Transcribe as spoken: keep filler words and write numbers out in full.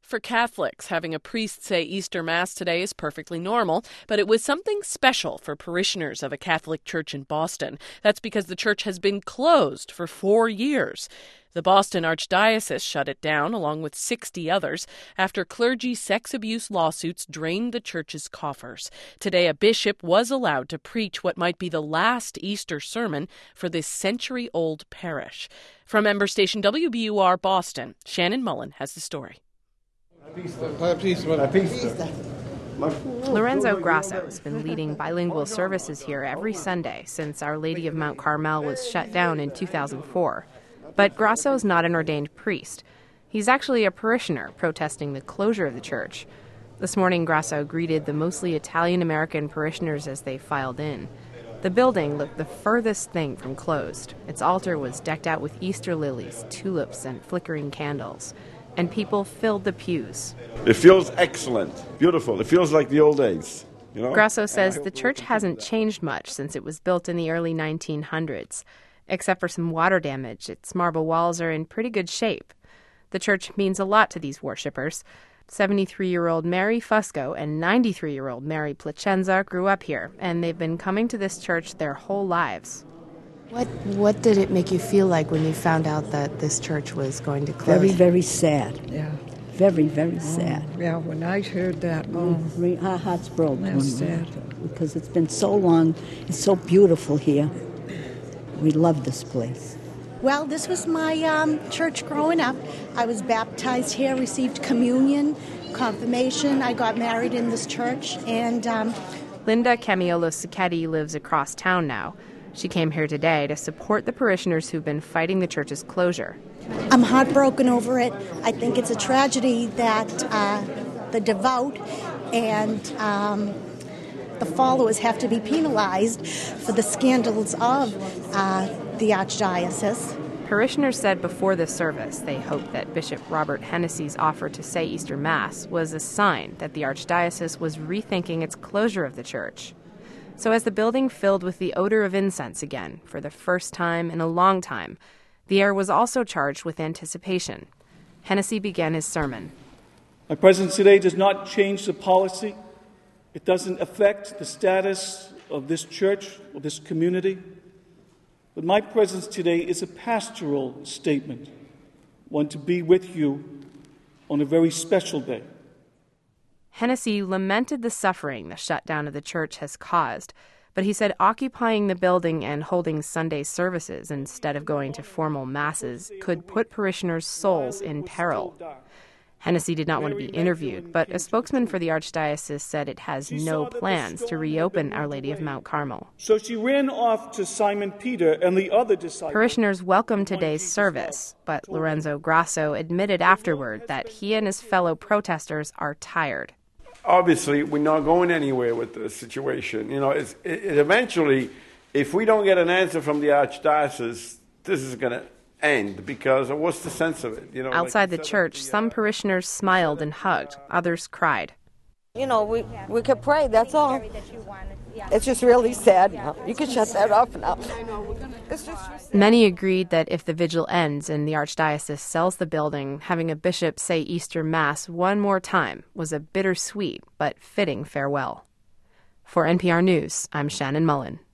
For Catholics, having a priest say Easter Mass today is perfectly normal, but it was something special for parishioners of a Catholic church in Boston. That's because the church has been closed for four years. The Boston Archdiocese shut it down, along with sixty others, after clergy sex abuse lawsuits drained the church's coffers. Today, a bishop was allowed to preach what might be the last Easter sermon for this century-old parish. From Ember Station W B U R Boston, Shannon Mullen has the story. Lorenzo Grasso has been leading bilingual services here every Sunday since Our Lady of Mount Carmel was shut down in two thousand four. But Grasso is not an ordained priest. He's actually a parishioner protesting the closure of the church. This morning, Grasso greeted the mostly Italian-American parishioners as they filed in. The building looked the furthest thing from closed. Its altar was decked out with Easter lilies, tulips, and flickering candles. And people filled the pews. It feels excellent, beautiful. It feels like the old days. You know? Grasso says the church hasn't changed much since it was built in the early nineteen hundreds. Except for some water damage, its marble walls are in pretty good shape. The church means a lot to these worshippers. seventy-three-year-old Mary Fusco and ninety-three-year-old Mary Placenza grew up here, and they've been coming to this church their whole lives. What what did it make you feel like when you found out that this church was going to close? Very, very sad. Yeah. Very, very sad. Oh, yeah, when I heard that, oh, we, our hearts broke. That's sad. Because it's been so long. It's so beautiful here. We love this place. Well, this was my um, church growing up. I was baptized here, received communion, confirmation. I got married in this church. And um, Linda Camiolo Sacchetti lives across town now. She came here today to support the parishioners who've been fighting the church's closure. I'm heartbroken over it. I think it's a tragedy that uh, the devout and um, the followers have to be penalized for the scandals of uh, the Archdiocese. Parishioners said before the service they hoped that Bishop Robert Hennessy's offer to say Easter Mass was a sign that the Archdiocese was rethinking its closure of the church. So as the building filled with the odor of incense again, for the first time in a long time, the air was also charged with anticipation. Hennessy began his sermon. My presence today does not change the policy. It doesn't affect the status of this church or this community. But my presence today is a pastoral statement, one to be with you on a very special day. Hennessy lamented the suffering the shutdown of the church has caused, but he said occupying the building and holding Sunday services instead of going to formal masses could put parishioners' souls in peril. Hennessy did not want to be interviewed, but a spokesman for the Archdiocese said it has no plans to reopen Our Lady of Mount Carmel. So she ran off to Simon Peter and the other disciples. Parishioners welcomed today's service, but Lorenzo Grasso admitted afterward that he and his fellow protesters are tired. Obviously, we're not going anywhere with the situation. You know, it's, it, it eventually, if we don't get an answer from the Archdiocese, this is going to end, because what's the sense of it? You know, outside like the church, some parishioners smiled and hugged. Others cried. You know, we, we could pray, that's all. It's just really sad now. You can shut that off now. It's just... Many agreed that if the vigil ends and the Archdiocese sells the building, having a bishop say Easter Mass one more time was a bittersweet but fitting farewell. For N P R News, I'm Shannon Mullen.